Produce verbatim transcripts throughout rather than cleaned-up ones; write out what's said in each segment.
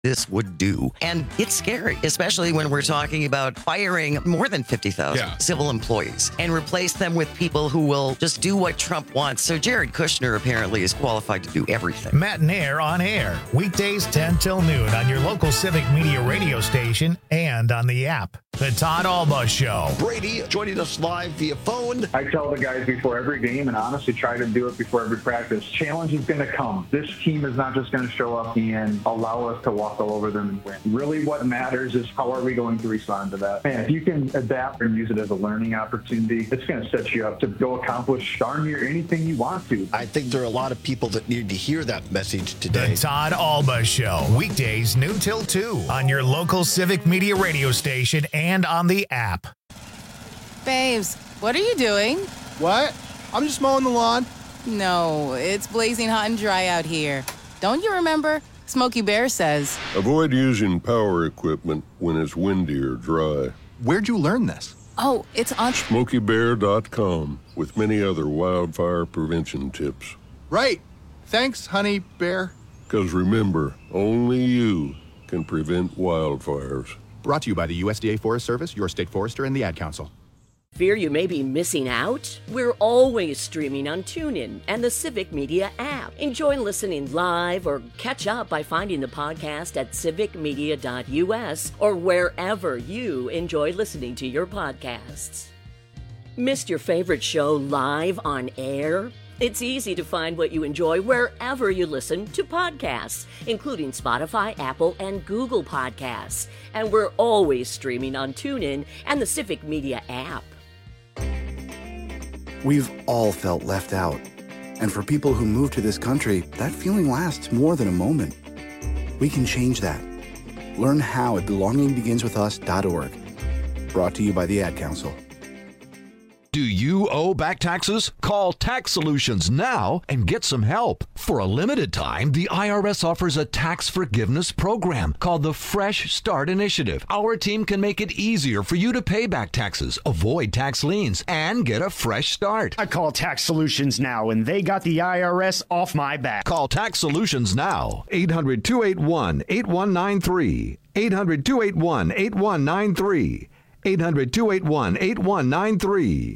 this would do. And it's scary, especially when we're talking about firing more than fifty thousand Yeah. civil employees and replace them with people who will just do what Trump wants. So Jared Kushner apparently is qualified to do everything. Matt and Air on air, weekdays ten till noon on your local Civic Media radio station and on the app. The Todd Alba Show. Brady joining us live via phone. I tell the guys before every game, and honestly try to do it before every practice, challenge is going to come. This team is not just going to show up and allow us to walk all over them and win. Really what matters is how are we going to respond to that. And if you can adapt and use it as a learning opportunity, it's going to set you up to go accomplish darn near anything you want to. I think there are a lot of people that need to hear that message today. The Todd Alba Show, weekdays noon till two on your local Civic Media radio station and on the app. Babes, what are you doing? What? I'm just mowing the lawn. No, it's blazing hot and dry out here. Don't you remember? Smokey Bear says, avoid using power equipment when it's windy or dry. Where'd you learn this? oh, it's on... Smokey Bear dot com with many other wildfire prevention tips. Right. Thanks, honey bear. Because remember, only you can prevent wildfires. Brought to you by the U S D A Forest Service, your state forester, and the Ad Council. Fear you may be missing out? We're always streaming on TuneIn and the Civic Media app. Enjoy listening live or catch up by finding the podcast at civic media dot u s or wherever you enjoy listening to your podcasts. Missed your favorite show live on air? It's easy to find what you enjoy wherever you listen to podcasts, including Spotify, Apple, and Google Podcasts. And we're always streaming on TuneIn and the Civic Media app. We've all felt left out. And for people who move to this country, that feeling lasts more than a moment. We can change that. Learn how at belonging begins with us dot org. Brought to you by the Ad Council. Do you owe back taxes? Call Tax Solutions now and get some help. For a limited time, the I R S offers a tax forgiveness program called the Fresh Start Initiative. Our team can make it easier for you to pay back taxes, avoid tax liens, and get a fresh start. I call Tax Solutions now, and they got the I R S off my back. Call Tax Solutions now. eight hundred, two eight one, eight one nine three. eight hundred, two eight one, eight one nine three. eight hundred, two eight one, eight one nine three.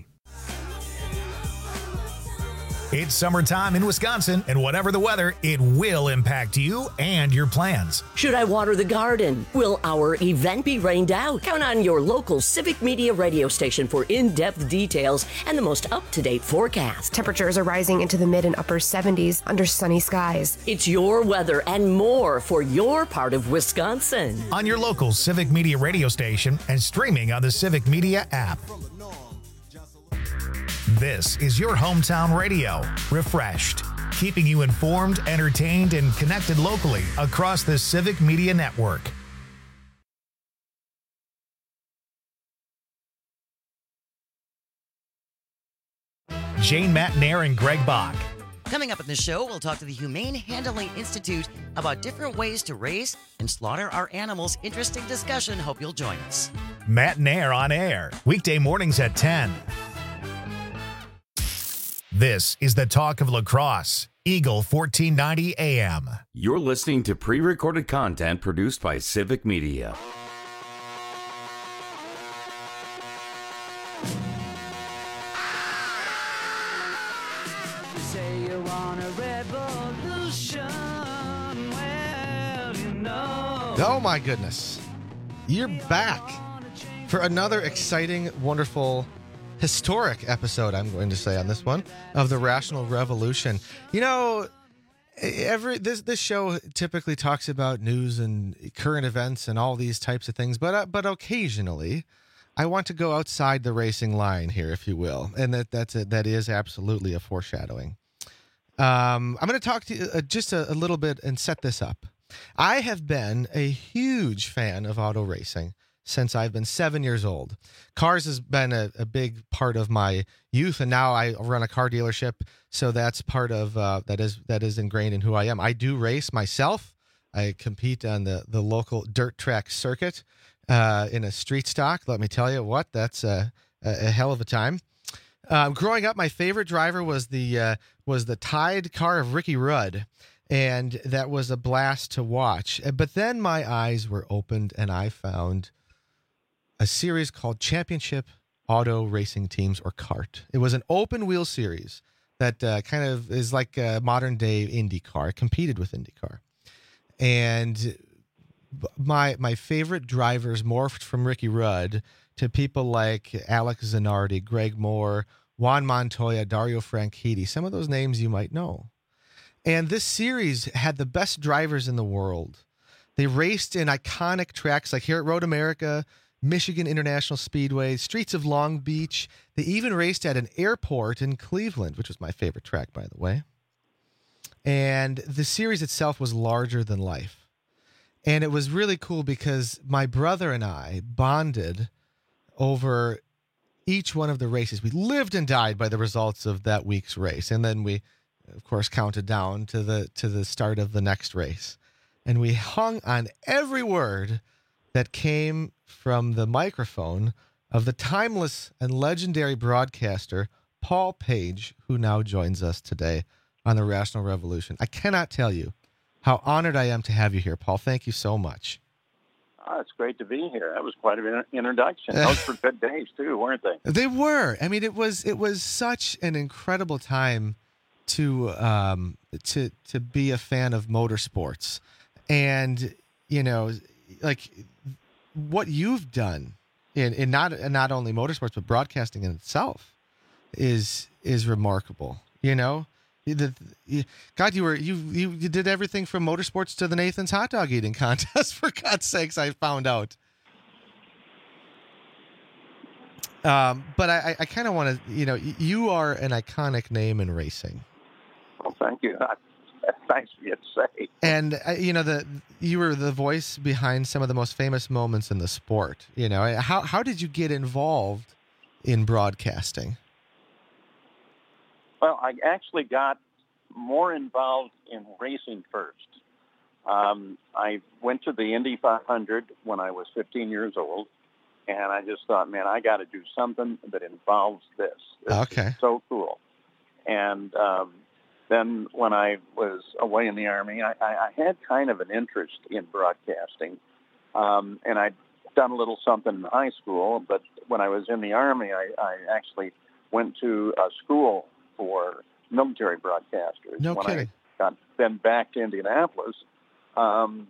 It's summertime in Wisconsin, and whatever the weather, it will impact you and your plans. Should I water the garden? Will our event be rained out? Count on your local Civic Media radio station for in-depth details and the most up-to-date forecast. Temperatures are rising into the mid and upper seventies under sunny skies. It's your weather and more for your part of Wisconsin. On your local Civic Media radio station and streaming on the Civic Media app. This is your hometown radio, refreshed, keeping you informed, entertained, and connected locally across the Civic Media Network. Jane Matnair and Greg Bach. Coming up in the show, we'll talk to the Humane Handling Institute about different ways to raise and slaughter our animals. Interesting discussion. Hope you'll join us. Matt and Air on air, weekday mornings at ten. This is the Talk of Lacrosse, Eagle fourteen ninety A M. You're listening to pre-recorded content produced by Civic Media. Say you want a revolution, well, you know. Oh my goodness. You're back for another exciting, wonderful, historic episode, I'm going to say on this one, of the Rational Revolution. You know, every this this show typically talks about news and current events and all these types of things, but uh, but occasionally I want to go outside the racing line here, if you will, and that that's a, that is absolutely a foreshadowing. Um, I'm going to talk to you uh, just a, a little bit and set this up. I have been a huge fan of auto racing since I've been seven years old. Cars has been a, a big part of my youth, and now I run a car dealership, so that's part of uh, that is that is ingrained in who I am. I do race myself. I compete on the the local dirt track circuit uh, in a street stock. Let me tell you what, that's a, a, a hell of a time. Uh, growing up, my favorite driver was the uh, was the Tide car of Ricky Rudd. And that was a blast to watch. But then my eyes were opened and I found a series called Championship Auto Racing Teams, or CART. It was an open wheel series that uh, kind of is like a modern day IndyCar. It competed with IndyCar. And my my favorite drivers morphed from Ricky Rudd to people like Alex Zanardi, Greg Moore, Juan Montoya, Dario Franchitti, some of those names you might know. And this series had the best drivers in the world. They raced in iconic tracks like here at Road America, Michigan International Speedway, streets of Long Beach. They even raced at an airport in Cleveland, which was my favorite track, by the way. And the series itself was larger than life. And it was really cool because my brother and I bonded over each one of the races. We lived and died by the results of that week's race. And then we, of course, counted down to the to the start of the next race. And we hung on every word that came from the microphone of the timeless and legendary broadcaster, Paul Page, who now joins us today on the Rational Revolution. I cannot tell you how honored I am to have you here, Paul. Thank you so much. Oh, it's great to be here. That was quite an introduction. Those were good days, too, weren't they? They were. I mean, it was it was such an incredible time to um, to to be a fan of motorsports. And, you know, like what you've done in, in not not only motorsports, but broadcasting in itself is is remarkable, you know? The, God, you were you, you you did everything from motorsports to the Nathan's hot dog eating contest. For God's sakes, I found out. Um, but I, I kind of want to, you know, you are an iconic name in racing. Well, thank you. That's nice of you to say. And uh, you know, the you were the voice behind some of the most famous moments in the sport. You know, how how did you get involved in broadcasting? Well, I actually got more involved in racing first. Um, I went to the Indy five hundred when I was fifteen years old, and I just thought, man, I got to do something that involves this. This okay. is so cool. And um, then when I was away in the Army, I, I had kind of an interest in broadcasting, um, and I'd done a little something in high school, but when I was in the Army, I, I actually went to a school for military broadcasters. No when kidding. I got then back to Indianapolis, um,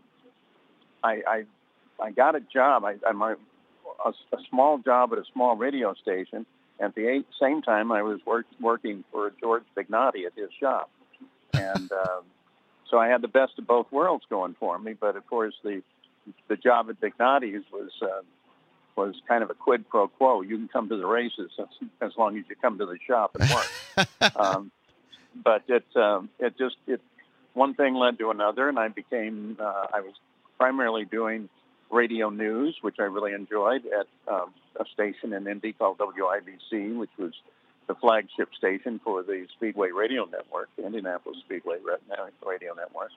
I, I I got a job. I, I my, a, a small job at a small radio station. At the same time, I was work, working for George Bignati at his shop, and um, so I had the best of both worlds going for me. But of course, the the job at Bignati's was uh, was kind of a quid pro quo. You can come to the races as, as long as you come to the shop and work. um, but it um, it just it one thing led to another, and I became uh, I was primarily doing radio news, which I really enjoyed at um, a station in Indy called W I B C, which was the flagship station for the Speedway Radio Network, the Indianapolis Speedway Radio Network,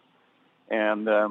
and um,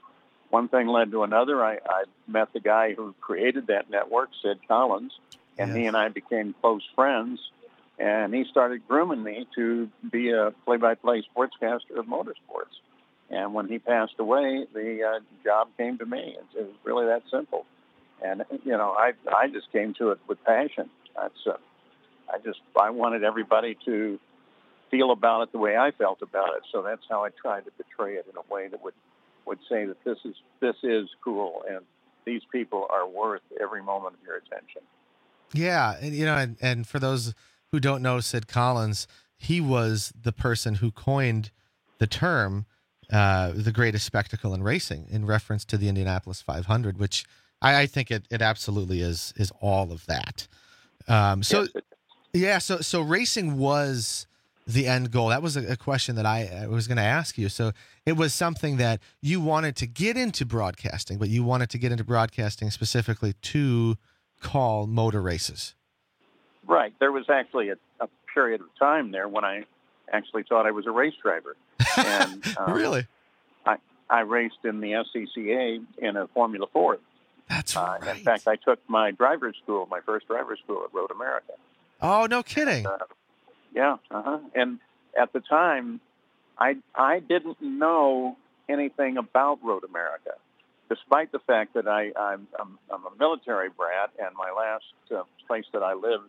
one thing led to another. I, I met the guy who created that network, Sid Collins, and yes. he and I became close friends, and he started grooming me to be a play-by-play sportscaster of motorsports. And when he passed away, the uh, job came to me. It, it was really that simple. And, you know, I I just came to it with passion. That's uh, I just, I wanted everybody to feel about it the way I felt about it. So that's how I tried to portray it in a way that would would say that this is this is cool and these people are worth every moment of your attention. Yeah, and you know, and, and for those who don't know Sid Collins, he was the person who coined the term uh, "the greatest spectacle in racing" in reference to the Indianapolis five hundred, which I, I think it, it absolutely is is all of that. Um, so, yes, yeah, so so racing was the end goal. That was a, a question that I, I was going to ask you. So it was something that you wanted to get into broadcasting, but you wanted to get into broadcasting specifically to call motor races. Right. There was actually a, a period of time there when I actually thought I was a race driver. And, um, really? I, I raced in the S C C A in a Formula Ford. That's uh, right. In fact, I took my driver's school, my first driver's school at Road America. Oh, no kidding. And, uh, Yeah, uh-huh. And at the time, I I didn't know anything about Road America, despite the fact that I I'm I'm, I'm a military brat, and my last uh, place that I lived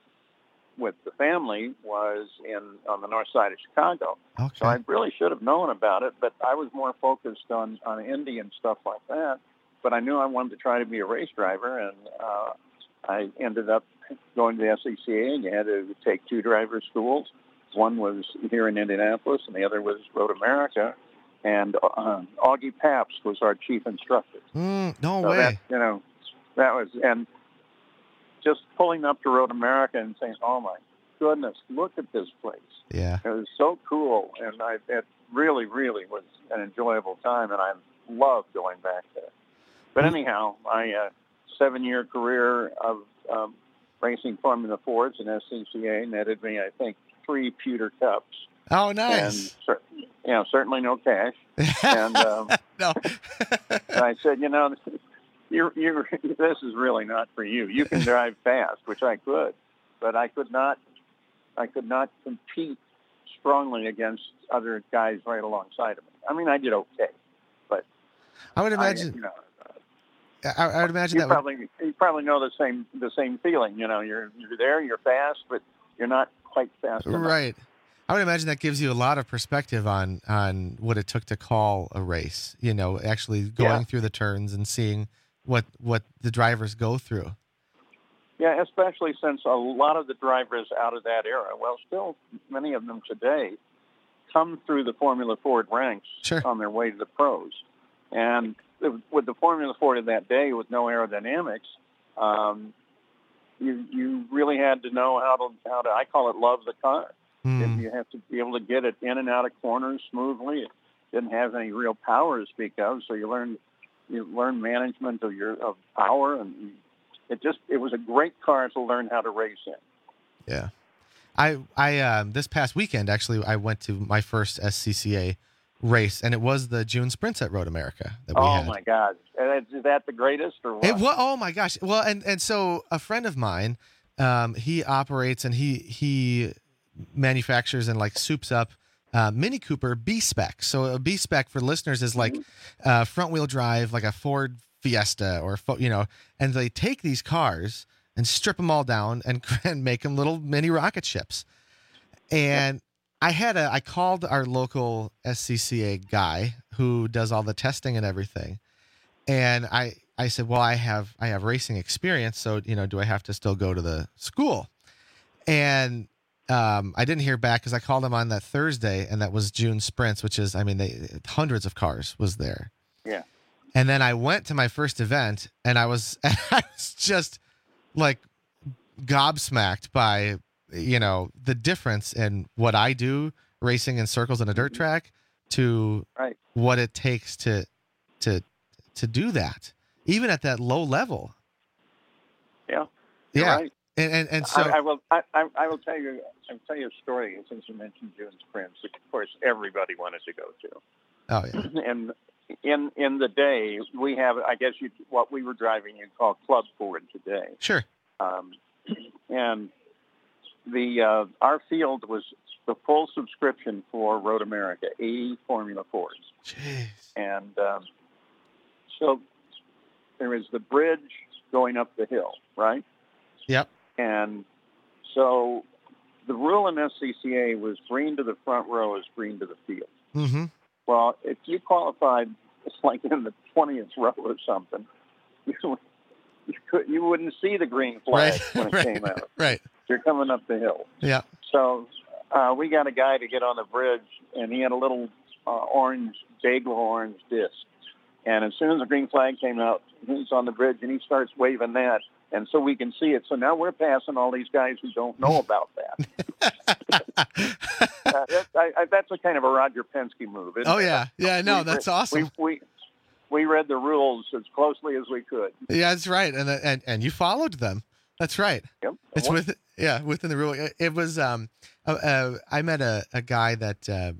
with the family was in on the north side of Chicago. Okay. So I really should have known about it, but I was more focused on on Indy and stuff like that. But I knew I wanted to try to be a race driver, and uh, I ended up going to the S C C A, and you had to take two driver schools. One was here in Indianapolis, and the other was Road America. And uh, Augie Pabst was our chief instructor. Mm, no so way. That, you know, that was, and just pulling up to Road America and saying, "Oh my goodness, look at this place!" Yeah, it was so cool, and I, it really, really was an enjoyable time, and I loved going back there. But anyhow, my uh, seven-year career of um, racing Formula Fords and S C C A netted me, I think, three pewter cups. Oh, nice. And, you know, certainly no cash. And um, no. and I said, you know, you're, you're, this is really not for you. You can drive fast, which I could, but I could not. I could not compete strongly against other guys right alongside of me. I mean, I did okay, but I would imagine. I, you know, I, I would imagine you that probably would... you probably know the same the same feeling. You know, you're you're there, you're fast, but you're not quite fast enough. Right. I would imagine that gives you a lot of perspective on on what it took to call a race. You know, actually going Yeah. through the turns and seeing what what the drivers go through. Yeah, especially since a lot of the drivers out of that era, well, still many of them today, come through the Formula Ford ranks Sure. on their way to the pros. And with the Formula Ford of that day, with no aerodynamics, um, you you really had to know how to how to I call it love the car. Mm. You have to be able to get it in and out of corners smoothly. It didn't have any real power to speak of, so you learn you learn management of your of power, and it just it was a great car to learn how to race in. Yeah. I I um, this past weekend actually I went to my first S C C A race, and it was the June Sprints at Road America that we Oh had. my God, is that the greatest or what? It was, oh my gosh. Well, and and so a friend of mine, um, he operates and he he manufactures and like soups up uh, Mini Cooper B spec. So a B spec for listeners is like uh, front wheel drive, like a Ford Fiesta or fo- you know, and they take these cars and strip them all down and, and make them little mini rocket ships. And I had a I called our local S C C A guy who does all the testing and everything. And I, I said, well, I have I have racing experience, so you know, do I have to still go to the school? And um, I didn't hear back because I called him on that Thursday, and that was June Sprints, which is, I mean, they hundreds of cars was there. Yeah. And then I went to my first event, and I was I was just like gobsmacked by you know the difference in what I do racing in circles on a dirt track to right. what it takes to to. to do that, even at that low level. Yeah. Yeah. Right. And, and and so I, I will I, I I will tell you I'll tell you a story since you mentioned June Sprints, which of course everybody wanted to go to. Oh yeah. And in in the day we have I guess you what we were driving you'd call Club Ford today. Sure. Um, and the uh, our field was the full subscription for Road America, eighty Formula Fords. Jeez. And um, so there is the bridge going up the hill, right? Yep. And so the rule in S C C A was green to the front row is green to the field. Mm-hmm. Well, if you qualified, it's like in the twentieth row or something, you, you, could, you wouldn't see the green flag Right. when it right. came out. Right. You're coming up the hill. Yeah. So uh, we got a guy to get on the bridge, and he had a little uh, orange, bagel orange disc. And as soon as the green flag came out, he's on the bridge, and he starts waving that. And so we can see it. So now we're passing all these guys who don't know about that. uh, that I, I, that's a kind of a Roger Penske move. Isn't Oh it? yeah. Yeah. No, We that's re- awesome. We, we we read the rules as closely as we could. Yeah, that's right. And and and you followed them. That's right. Yep. It's What- with yeah within the rule. It, it was um uh, uh, I met a, a guy that uh,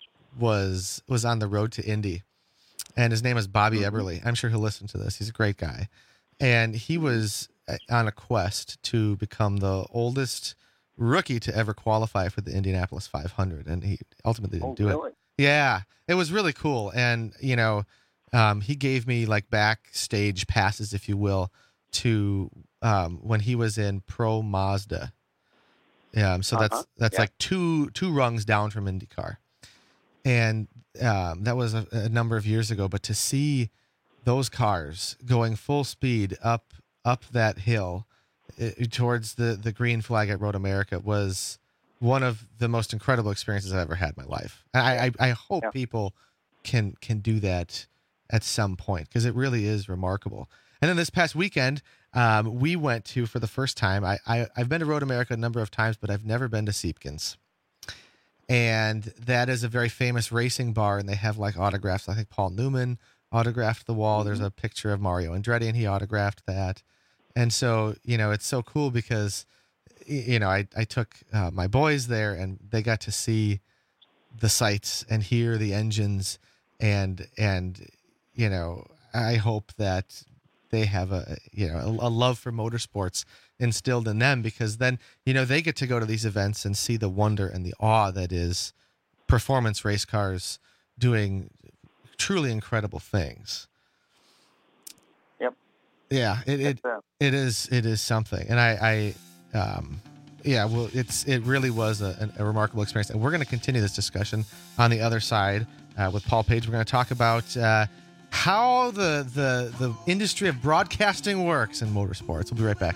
was was on the road to Indy, and his name is Bobby Mm-hmm. Eberly. I'm sure he'll listen to this. He's a great guy, and he was uh, on a quest to become the oldest rookie to ever qualify for the Indianapolis five hundred, and he ultimately didn't Oh, do really? it. Yeah, it was really cool, and you know, um, he gave me like backstage passes, if you will, to um, when he was in Pro Mazda. Um, so Uh-huh. that's that's Yeah. like two two rungs down from IndyCar, and um, that was a, a number of years ago. But to see those cars going full speed up up that hill uh, towards the the green flag at Road America was one of the most incredible experiences I've ever had in my life. And I I, I hope Yeah. people can can do that at some point, because it really is remarkable. And then this past weekend, um, we went to, for the first time, I, I, I've been to Road America a number of times, but I've never been to Siepkens. And that is a very famous racing bar, and they have like autographs. I think Paul Newman autographed the wall. There's a picture of Mario Andretti, and he autographed that. And so, you know, it's so cool because, y- you know, I, I took uh, my boys there, and they got to see the sights and hear the engines, and, and, you know, I hope that they have a, you know, a, a love for motorsports instilled in them, because then, you know, they get to go to these events and see the wonder and the awe that is performance race cars doing truly incredible things. Yep. Yeah, it it, That's, uh, it is it is something, and I, I um, yeah, well, it's it really was a, a remarkable experience, and we're going to continue this discussion on the other side uh, with Paul Page. We're going to talk about uh, how the the the industry of broadcasting works in motorsports. We'll be right back.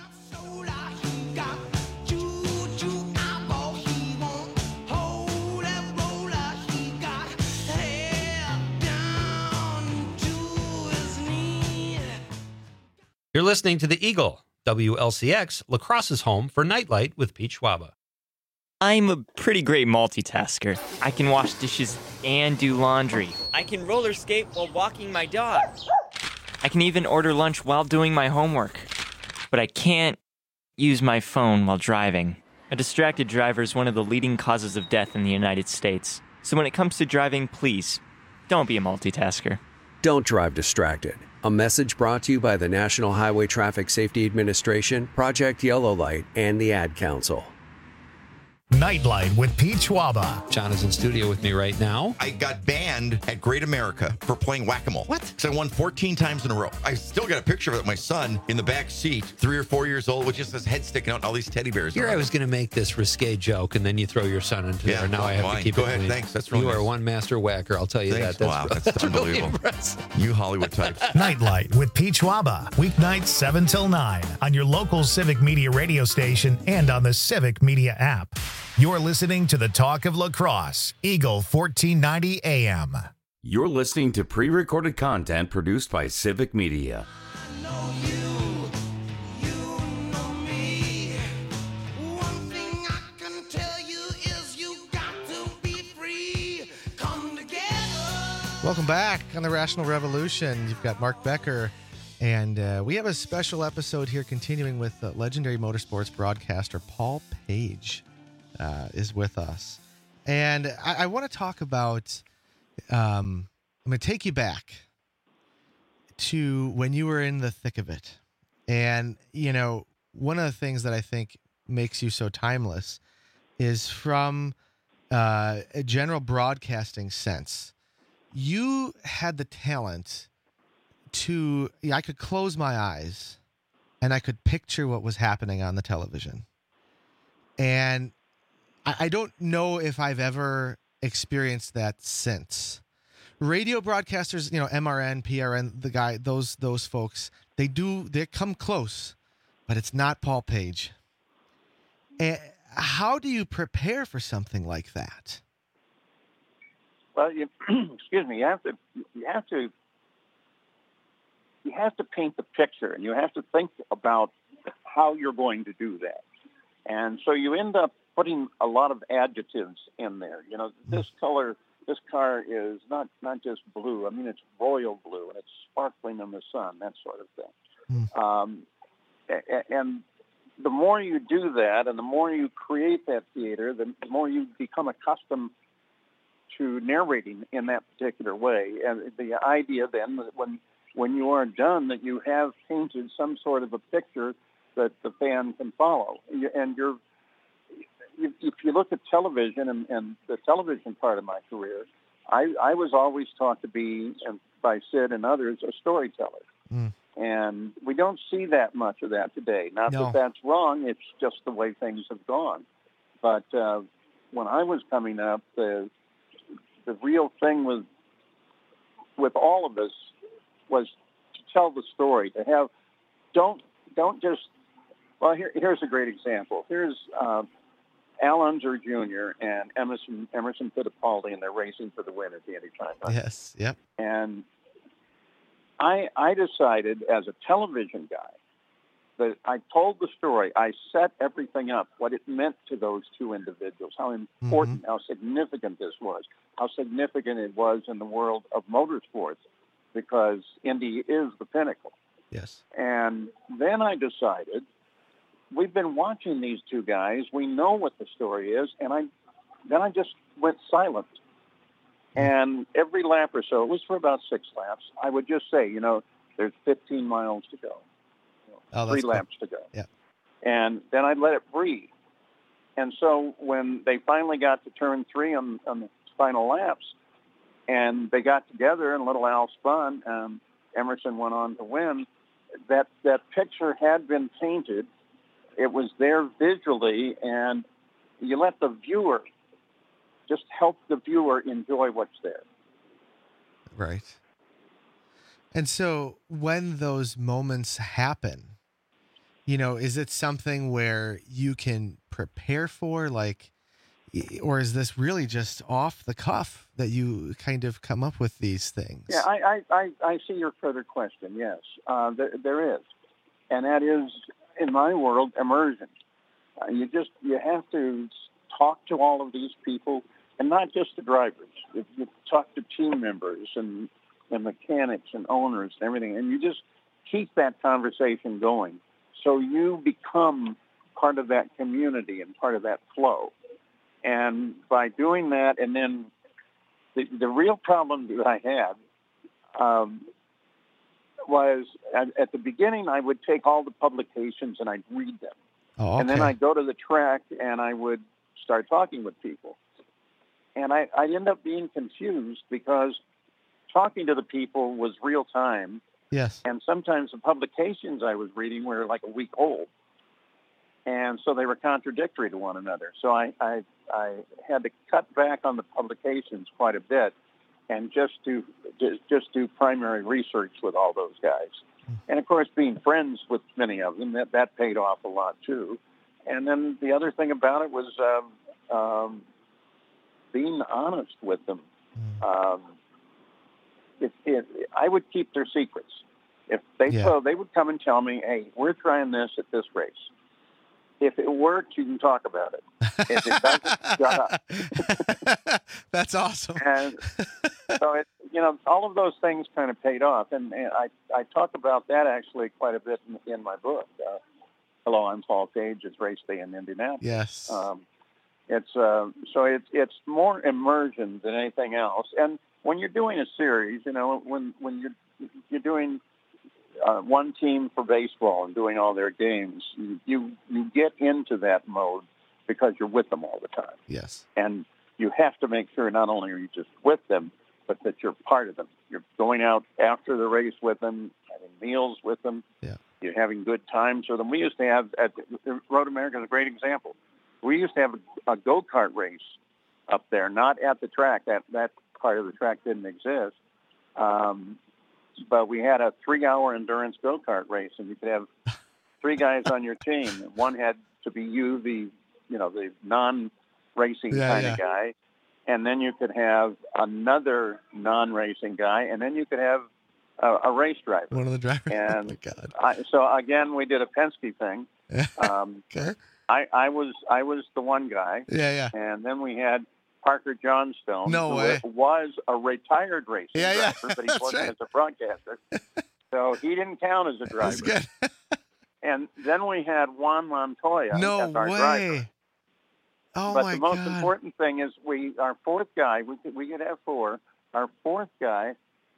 You're listening to The Eagle, W L C X, La Crosse's home for Nightlight with Pete Schwaba. I'm a pretty great multitasker. I can wash dishes and do laundry. I can roller skate while walking my dog. I can even order lunch while doing my homework. But I can't use my phone while driving. A distracted driver is one of the leading causes of death in the United States. So when it comes to driving, please, don't be a multitasker. Don't drive distracted. A message brought to you by the National Highway Traffic Safety Administration, Project Yellow Light, and the Ad Council. Nightlight with Pete Schwaba. John is in studio with me right now. I got banned at Great America for playing whack-a-mole. What? So I won fourteen times in a row. I still got a picture of it, my son in the back seat, three or four years old, with just his head sticking out and all these teddy bears. Here I was going to make this risque joke, and then you throw your son into Yeah, there. Now well, I have fine. to keep Go it ahead. clean. Thanks. That's really You are nice. one master whacker. I'll tell you Thanks. that. Wow, that's really unbelievable. impressive. You Hollywood types. Nightlight with Pete Schwaba. Weeknights seven till nine on your local Civic Media radio station and on the Civic Media app. You're listening to the Talk of La Crosse, Eagle fourteen ninety A M. You're listening to pre-recorded content produced by Civic Media. Welcome back on the Rational Revolution. You've got Mark Becker, and uh, we have a special episode here continuing with uh, legendary motorsports broadcaster Paul Page uh, is with us. And I, I want to talk about, um, I'm going to take you back to when you were in the thick of it. And, you know, one of the things that I think makes you so timeless is from uh, a general broadcasting sense. You had the talent to, I could close my eyes and I could picture what was happening on the television. And I, I don't know if I've ever experienced that since. Radio broadcasters, you know, M R N, P R N, the guy, those those folks, they do, they come close, but it's not Paul Page. And how do you prepare for something like that? Well, you, excuse me. You have to. You have to. You have to paint the picture, and you have to think about how you're going to do that. And so you end up putting a lot of adjectives in there. You know, this color, this car is not not just blue. I mean, it's royal blue, and it's sparkling in the sun. That sort of thing. Mm. Um, and, and the more you do that, and the more you create that theater, the more you become accustomed to narrating in that particular way. And the idea then that when when you are done, that you have painted some sort of a picture that the fan can follow. And you're if, if you look at television and, and the television part of my career, I, I was always taught to be, and by Sid and others, a storyteller. Mm. And we don't see that much of that today. Not No. that that's wrong. It's just the way things have gone. But uh, when I was coming up, the the real thing was with all of us was to tell the story. To have don't don't just well. Here, here's a great example. Here's uh, Al Unser Junior and Emerson Emerson Fittipaldi, and they're racing for the win at the Indy five hundred. Yes. Yep. And I, I decided as a television guy that I told the story. I set everything up, what it meant to those two individuals, how important, mm-hmm. how significant this was, how significant it was in the world of motorsports, because Indy is the pinnacle. Yes. And then I decided, we've been watching these two guys. We know what the story is. And I then I just went silent. And every lap or so, it was for about six laps, I would just say, you know, there's fifteen miles to go, you know, oh, three cool. laps to go. Yeah. And then I'd let it breathe. And so when they finally got to turn three on, on the final laps, and they got together and little Al spun, and Emerson went on to win, that, that picture had been painted. It was there visually, and you let the viewer just help the viewer enjoy what's there. Right. And so when those moments happen, you know, is it something where you can prepare for, like, or is this really just off the cuff that you kind of come up with these things? Yeah, I, I, I, I see your further question, yes. Uh, there, there is. And that is, in my world, immersion. Uh, you just, you have to talk to all of these people, and not just the drivers. You, you talk to team members and, and mechanics and owners and everything, and you just keep that conversation going. So you become part of that community and part of that flow. And by doing that, and then the, the real problem that I had um, was at, at the beginning, I would take all the publications and I'd read them. Oh, okay. And then I'd go to the track and I would start talking with people. And I, I'd end up being confused because talking to the people was real time. Yes. And sometimes the publications I was reading were like a week old. And so they were contradictory to one another. So I, I, I had to cut back on the publications quite a bit and just do, just, just do primary research with all those guys. And, of course, being friends with many of them, that, that paid off a lot, too. And then the other thing about it was um, um, being honest with them. Um, it, it, I would keep their secrets. If they Yeah. so they would come and tell me, hey, we're trying this at this race. If it worked, you can talk about it. If it doesn't, shut up. That's awesome. And so, it, you know, all of those things kind of paid off. And, and I, I talk about that actually quite a bit in, in my book. Uh, Hello, I'm Paul Cage. It's Race Day in Indianapolis. Yes. Um, it's uh, so it's it's more immersion than anything else. And when you're doing a series, you know, when when you're you're doing uh, one team for baseball and doing all their games, you, you you get into that mode because you're with them all the time. Yes. And you have to make sure not only are you just with them, but that you're part of them. You're going out after the race with them, having meals with them. Yeah. You're having good times with them. We used to have, at Road America is a great example. We used to have a, a go-kart race up there, not at the track. That that part of the track didn't exist. Um, but we had a three-hour endurance go-kart race, and you could have three guys on your team. One had to be you, the you know the non-racing Yeah, kind yeah. of guy, and then you could have another non-racing guy, and then you could have a, a race driver. One of the drivers. And oh my God. I, so again, we did a Penske thing. Um, Okay. I, I was I was the one guy. Yeah, yeah. And then we had Parker Johnstone, No who way. was a retired racing Yeah, yeah. driver, but he That's wasn't right. as a broadcaster. So he didn't count as a driver. That's good. And then we had Juan Montoya No as our way. driver. Oh but my the most God. important thing is we our fourth guy, we could, we could have four. Our fourth guy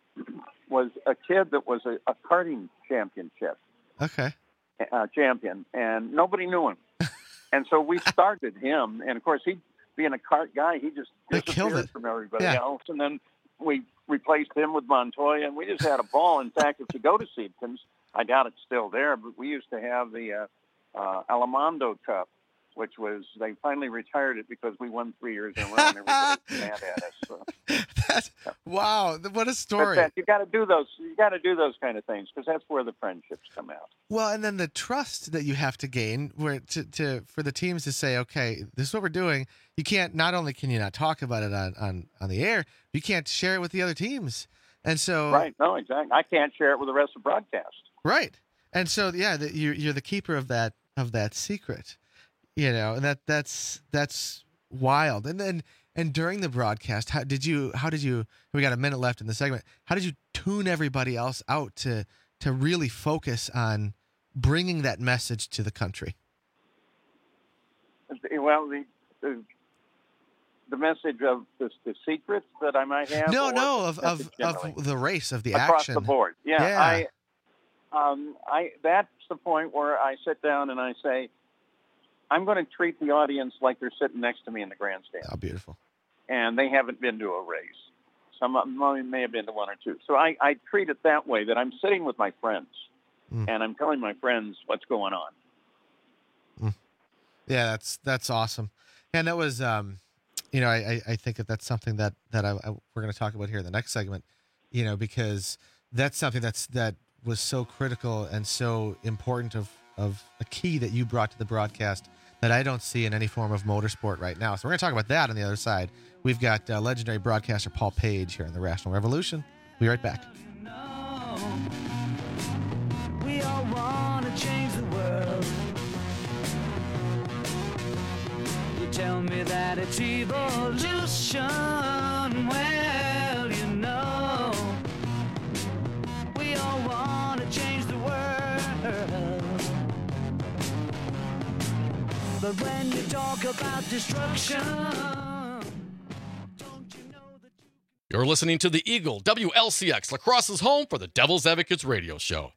was a kid that was a, a karting championship Okay. uh, champion, and nobody knew him. And so we started him, and of course, he being a cart guy, he just They killed disappeared it. from everybody Yeah. else. And then we replaced him with Montoya, and we just had a ball. In fact, if you go to Seedkins, I doubt it's still there, but we used to have the uh, uh, Alamondo Cup, which was, they finally retired it because we won three years in a row, and everybody was mad at us. So. That's, wow, what a story. But that, you got to do those. You got to do those kind of things because that's where the friendships come out. Well, and then the trust that you have to gain, where to, to for the teams to say, okay, this is what we're doing. You can't. Not only can you not talk about it on on, on the air, you can't share it with the other teams. And so, right? No, exactly. I can't share it with the rest of the broadcast. Right. And so, yeah, the, you're you're the keeper of that of that secret, you know, and that that's that's wild. And then and during the broadcast, how did you how did you? We got a minute left in the segment. How did you tune everybody else out to to really focus on bringing that message to the country? Well, the the, the message of the, the secrets that I might have. No, or no, of the of, message generally? of the race of the across action the board. Yeah, Yeah. I. Um, I that's the point where I sit down and I say, I'm going to treat the audience like they're sitting next to me in the grandstand. Oh, beautiful. And they haven't been to a race. Some of them may have been to one or two. So I, I treat it that way, that I'm sitting with my friends, Mm. and I'm telling my friends what's going on. Yeah, that's that's awesome. And that was, um, you know, I, I think that that's something that that I, I, we're going to talk about here in the next segment. You know, because that's something that's that was so critical and so important of of a key that you brought to the broadcast that I don't see in any form of motorsport right now. So we're going to talk about that on the other side. We've got uh, legendary broadcaster Paul Page here in the Rational Revolution. We'll be right back. We all want to change the world. You tell me that it's evolution. Well, you know, we all want to change the world. But when you talk about destruction, You're listening to the Eagle, W L C X, Lacrosse's home for the Devil's Advocates radio show.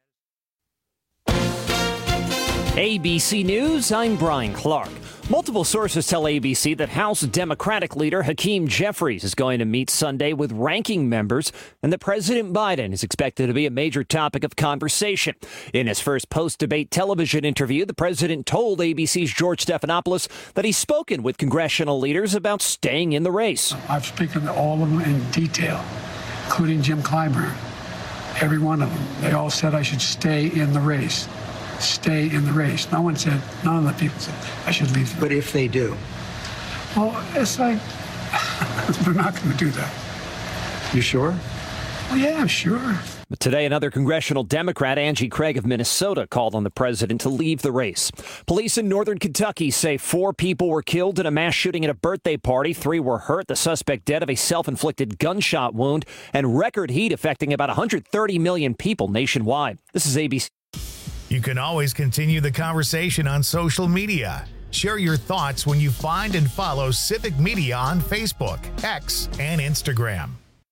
A B C News, I'm Brian Clark. Multiple sources tell A B C that House Democratic leader Hakeem Jeffries is going to meet Sunday with ranking members and that President Biden is expected to be a major topic of conversation. In his first post-debate television interview, the president told A B C's George Stephanopoulos that he's spoken with congressional leaders about staying in the race. I've spoken to all of them in detail, including Jim Clyburn. Every one of them. They all said I should stay in the race. Stay in the race. No one said, none of the people said I should leave. But if they do? Well, it's like, they're not going to do that. You sure? Well, yeah, I'm sure. But today, another congressional Democrat, Angie Craig of Minnesota, called on the president to leave the race. Police in northern Kentucky say four people were killed in a mass shooting at a birthday party. Three were hurt. The suspect dead of a self-inflicted gunshot wound, and record heat affecting about one hundred thirty million people nationwide. This is A B C. You can always continue the conversation on social media. Share your thoughts when you find and follow Civic Media on Facebook, X, and Instagram.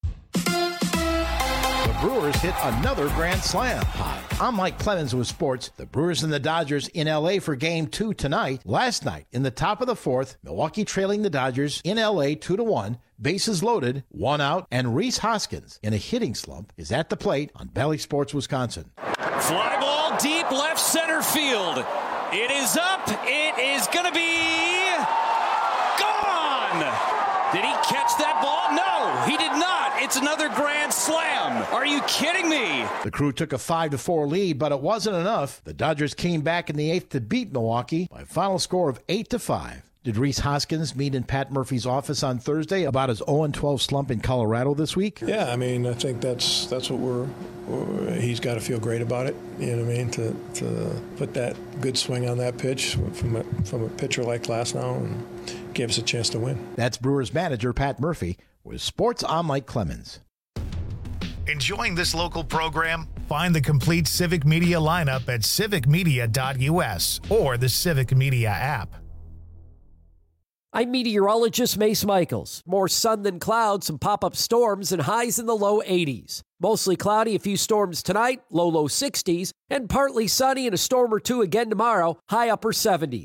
The Brewers hit another grand slam. Hi, I'm Mike Clemens with sports. The Brewers and the Dodgers in L A for game two tonight. Last night, in the top of the fourth, Milwaukee trailing the Dodgers in L A two to one. Bases loaded, one out, and Rhys Hoskins, in a hitting slump, is at the plate on Bally Sports Wisconsin. Fly ball deep left center field. It is up. It is going to be gone. Did he catch that ball? No, he did not. It's another grand slam. Are you kidding me? The Crew took a five to four lead, but it wasn't enough. The Dodgers came back in the eighth to beat Milwaukee by a final score of eight to five. Did Rhys Hoskins meet in Pat Murphy's office on Thursday about his oh and twelve slump in Colorado this week? Yeah, I mean, I think that's that's what we're, we're he's got to feel great about it. You know what I mean? To to put that good swing on that pitch from a, from a pitcher like Glasnow and give us a chance to win. That's Brewers manager Pat Murphy with Sports. I'm Mike Clemens. Enjoying this local program? Find the complete Civic Media lineup at civic media dot U S or the Civic Media app. I'm meteorologist Mace Michaels. More sun than clouds, some pop-up storms, and highs in the low eighties. Mostly cloudy, a few storms tonight, low, low sixties, and partly sunny and a storm or two again tomorrow, high upper seventies.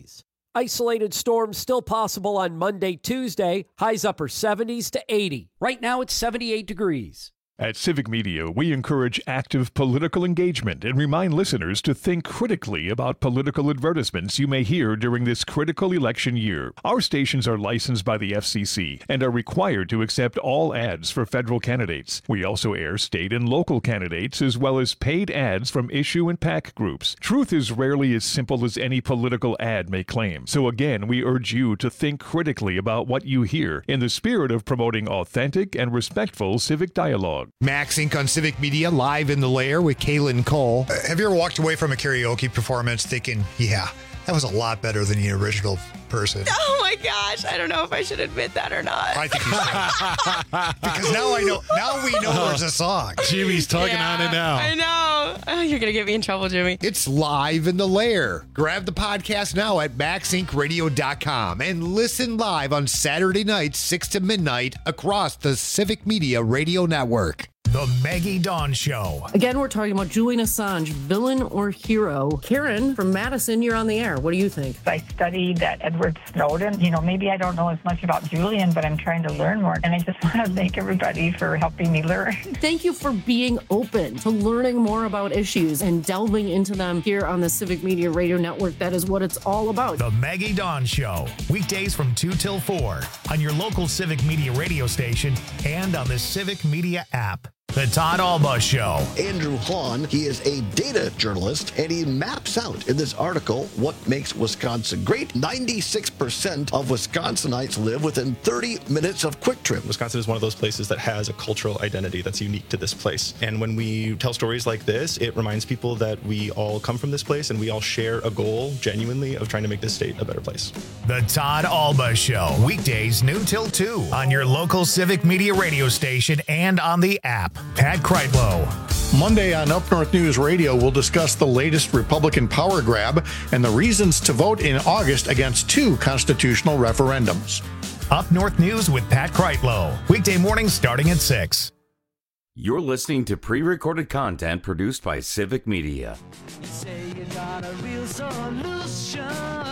Isolated storms still possible on Monday, Tuesday. Highs upper seventies to eighty. Right now it's seventy-eight degrees. At Civic Media, we encourage active political engagement and remind listeners to think critically about political advertisements you may hear during this critical election year. Our stations are licensed by the F C C and are required to accept all ads for federal candidates. We also air state and local candidates as well as paid ads from issue and PAC groups. Truth is rarely as simple as any political ad may claim. So again, we urge you to think critically about what you hear in the spirit of promoting authentic and respectful civic dialogue. Max Incorporated on Civic Media, live in the lair with Kaylin Cole. Uh, have you ever walked away from a karaoke performance thinking, yeah, that was a lot better than the original person? Oh my gosh, I don't know if I should admit that or not. I think you should. Because now I know, now we know there's a song. Jimmy's tugging Yeah, on it now. I know. Oh, you're going to get me in trouble, Jimmy. It's live in the lair. Grab the podcast now at max inc radio dot com and listen live on Saturday nights, six to midnight, across the Civic Media Radio Network. The Maggie Dawn Show. Again, we're talking about Julian Assange, villain or hero. Karen from Madison, you're on the air. What do you think? I studied that Edward Snowden. You know, maybe I don't know as much about Julian, but I'm trying to learn more. And I just want to thank everybody for helping me learn. Thank you for being open to learning more about issues and delving into them here on the Civic Media Radio Network. That is what it's all about. The Maggie Dawn Show. Weekdays from two till four on your local Civic Media radio station and on the Civic Media app. The Todd Alba Show. Andrew Hahn, he is a data journalist, and he maps out in this article what makes Wisconsin great. ninety-six percent of Wisconsinites live within thirty minutes of Quick Trip. Wisconsin is one of those places that has a cultural identity that's unique to this place. And when we tell stories like this, it reminds people that we all come from this place and we all share a goal, genuinely, of trying to make this state a better place. The Todd Alba Show. Weekdays noon till two on your local Civic Media radio station and on the app. Pat Kreitlow. Monday on Up North News Radio, we'll discuss the latest Republican power grab and the reasons to vote in August against two constitutional referendums. Up North News with Pat Kreitlow. Weekday mornings starting at six. You're listening to pre-recorded content produced by Civic Media. You say you got a real solution.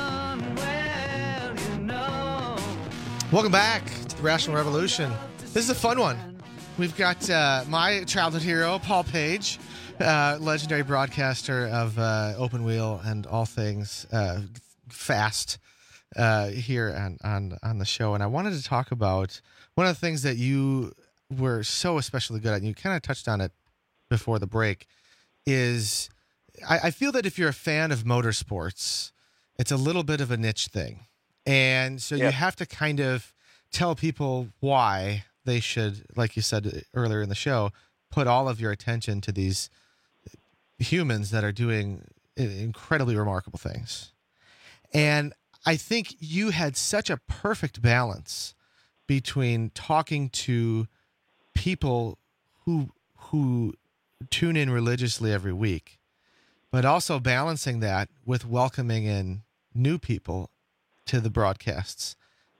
Well, you know. Welcome back to the Rational Revolution. This is a fun one. We've got uh, my childhood hero, Paul Page, uh, legendary broadcaster of uh, Open Wheel and all things uh, fast uh, here on, on, on the show. And I wanted to talk about one of the things that you were so especially good at, and you kind of touched on it before the break, is I, I feel that if you're a fan of motorsports, it's a little bit of a niche thing. And so yeah. you have to kind of tell people why they should, like you said earlier in the show, put all of your attention to these humans that are doing incredibly remarkable things. And I think you had such a perfect balance between talking to people who who tune in religiously every week, but also balancing that with welcoming in new people to the broadcasts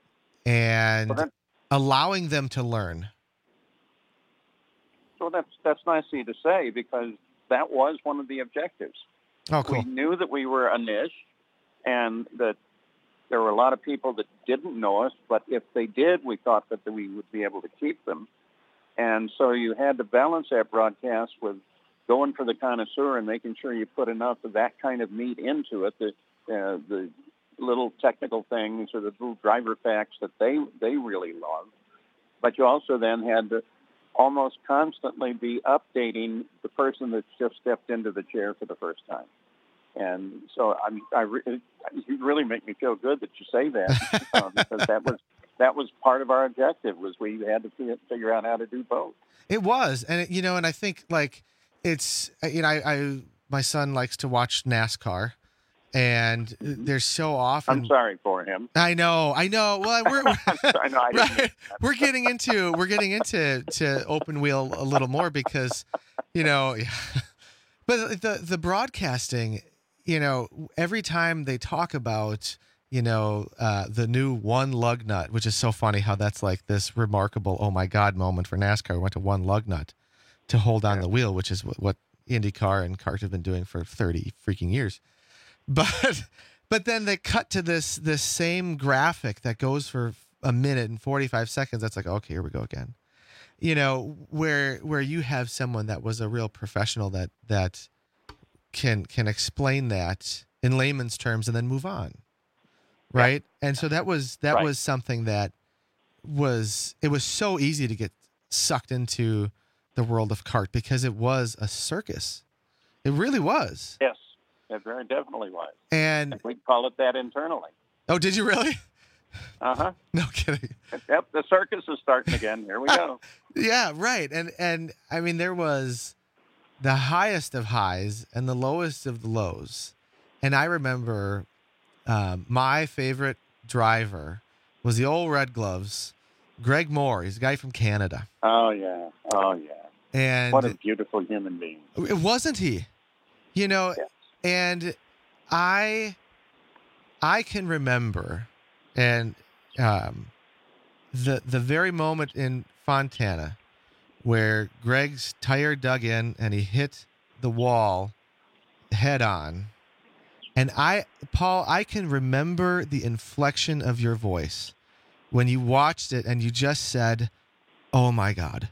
and well, allowing them to learn. So that's that's nice of you to say, because that was one of the objectives. Oh, cool. We knew that we were a niche and that there were a lot of people that didn't know us, but if they did, we thought that we would be able to keep them. And so you had to balance that broadcast with going for the connoisseur and making sure you put enough of that kind of meat into it, the, uh, the little technical things or the little driver facts that they, they really love. But you also then had to almost constantly be updating the person that's just stepped into the chair for the first time. And so I'm, I re- you really make me feel good that you say that, uh, because that was that was part of our objective, was we had to figure out how to do both. It was, and it, you know, and I think like it's you know, I, I my son likes to watch NASCAR, and mm-hmm. there's so often. I'm sorry for him. I know, I know. Well, we're I know, I didn't right, we're getting into we're getting into to Open Wheel a little more because, you know, but the the broadcasting. You know, every time they talk about, you know, uh, the new one lug nut, which is so funny how that's like this remarkable, oh my God moment for NASCAR. We went to one lug nut to hold on the wheel, which is what, what IndyCar and CART have been doing for thirty freaking years. But But then they cut to this this same graphic that goes for a minute and forty-five seconds. That's like, okay, here we go again. You know, where where you have someone that was a real professional that that can can explain that in layman's terms and then move on. Right? Yeah. And so that was that right. was something that was it was so easy to get sucked into the world of kart because it was a circus. It really was. Yes, it very definitely was. And, and we call it that internally. Oh, did you really? Uh-huh. No kidding. Yep, the circus is starting again. Here we go. Yeah, right. And and I mean there was the highest of highs and the lowest of the lows. And I remember um, my favorite driver was the old Red Gloves, Greg Moore. He's a guy from Canada. Oh yeah. Oh yeah. And what a beautiful human being. Wasn't he? You know, yes. And I I can remember and um, the the very moment in Fontana where Greg's tire dug in and he hit the wall head on. And I, Paul, I can remember the inflection of your voice when you watched it and you just said, "Oh my God."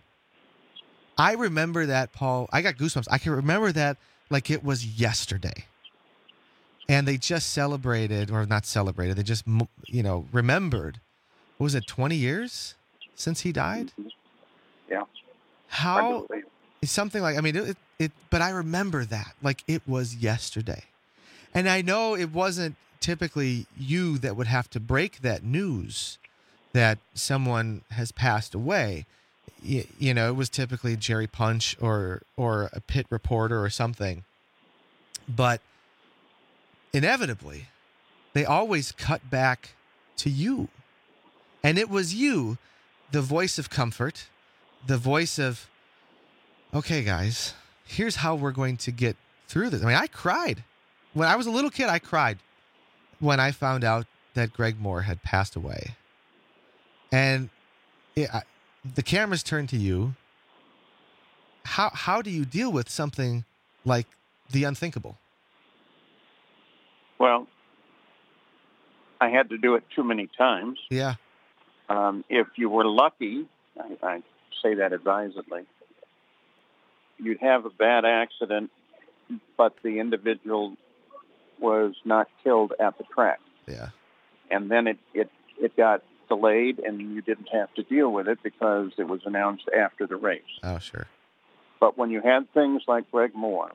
I remember that, Paul. I got goosebumps. I can remember that like it was yesterday. And they just celebrated, or not celebrated, they just, you know, remembered. What was it, twenty years since he died? Yeah. How, it's something like, I mean, it, it, but I remember that like it was yesterday. And I know it wasn't typically you that would have to break that news that someone has passed away. You, you know, it was typically Jerry Punch or or a pit reporter or something. But inevitably, they always cut back to you. And it was you, the voice of comfort, the voice of, okay, guys, here's how we're going to get through this. I mean, I cried. When I was a little kid, I cried when I found out that Greg Moore had passed away. And it, I, the cameras turn to you. How how do you deal with something like the unthinkable? Well, I had to do it too many times. Yeah. Um, if you were lucky, I, I say that advisedly, you'd have a bad accident, but the individual was not killed at the track. Yeah. And then it, it, it got delayed and you didn't have to deal with it because it was announced after the race. Oh, sure. But when you had things like Greg Moore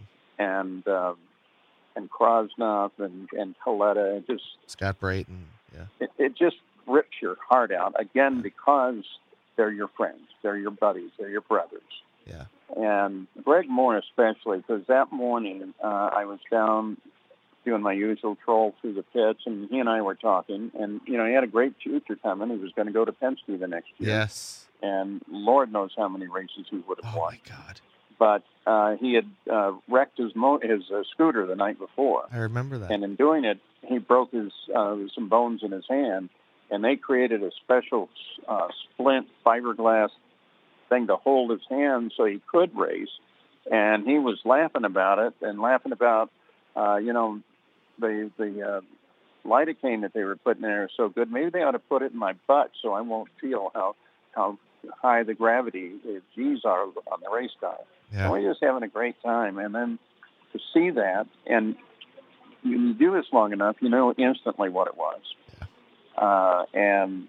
and uh, and Krosnoff and, and Coletta, it just... Scott Brayton, yeah. It, it just rips your heart out, again, because they're your friends, they're your buddies, they're your brothers. Yeah. And Greg Moore especially, because that morning uh, I was down doing my usual troll through the pits, and he and I were talking, and, you know, he had a great future coming. He was going to go to Penske the next year. Yes. And Lord knows how many races he would have oh won. Oh, my God. But uh, he had uh, wrecked his mo- his uh, scooter the night before. I remember that. And in doing it, he broke his uh, some bones in his hand, and they created a special uh, splint fiberglass thing to hold his hand so he could race. And he was laughing about it and laughing about, uh, you know, the the uh, lidocaine that they were putting there is so good. Maybe they ought to put it in my butt so I won't feel how how high the gravity the G's are on the race car. Yeah. So we're just having a great time. And then to see that, and you do this long enough, you know instantly what it was. Yeah. Uh, and